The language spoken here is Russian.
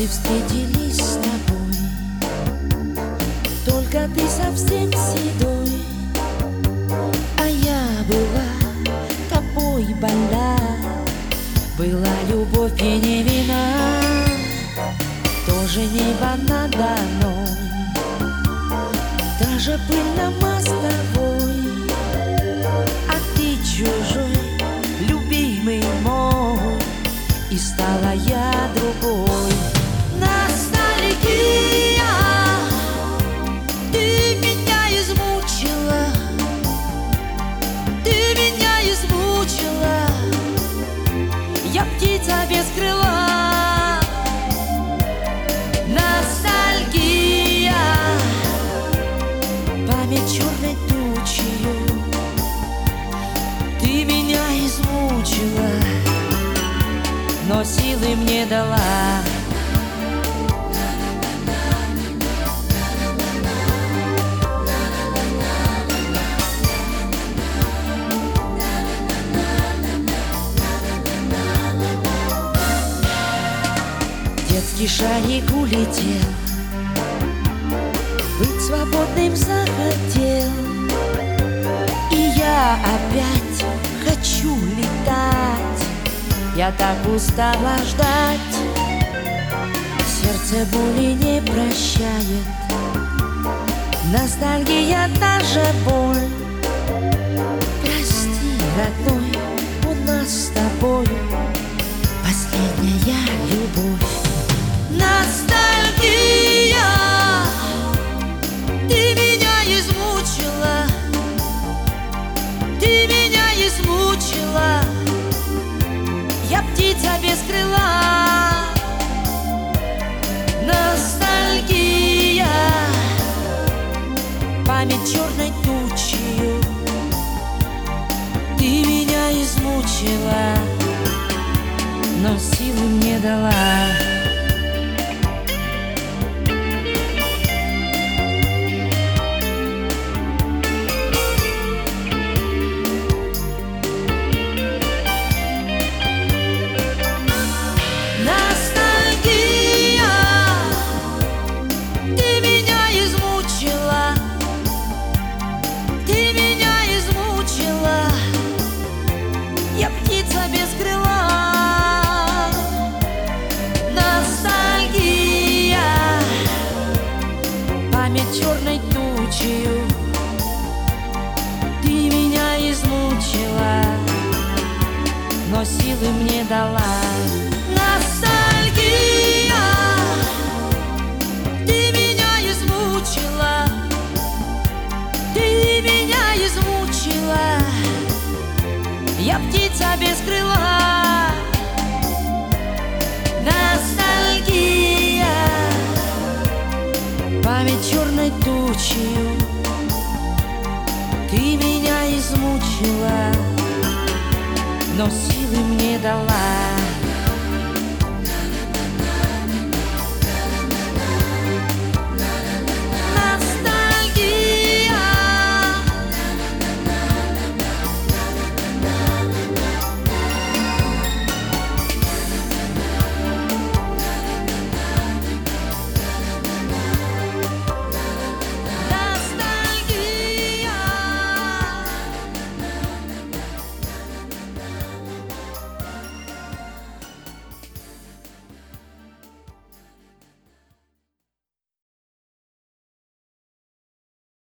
Однажды встретились с тобой, только ты совсем седой, а я была тобой больна. Была любовь и не вина, тоже небо надо мной, даже пыль на мостовой, а ты чужой, любимый мой, и стала я другой. Ностальгия, ты меня измучила, ты меня измучила. Я птица без крыла. Ностальгия, память черной тучью, ты меня измучила, но силы мне дала. Детский шарик улетел, быть свободным захотел, и я опять хочу летать. Я так устала ждать, сердце боли не прощает, ностальгия та же боль. Прости, родной, у нас с тобой последняя любовь. Ностальгия, ты меня измучила, ты меня измучила. Я птица без крыла. Ностальгия, память черной тучью, ты меня измучила, но силы мне дала. Я птица без крыла. Ностальгия, память черной тучью, ты меня измучила, но силы мне дала. Ностальгия, ты меня измучила, ты меня измучила. Я птица без крыла. Ностальгия, память черной тучью, ты меня измучила, но силы мне дала.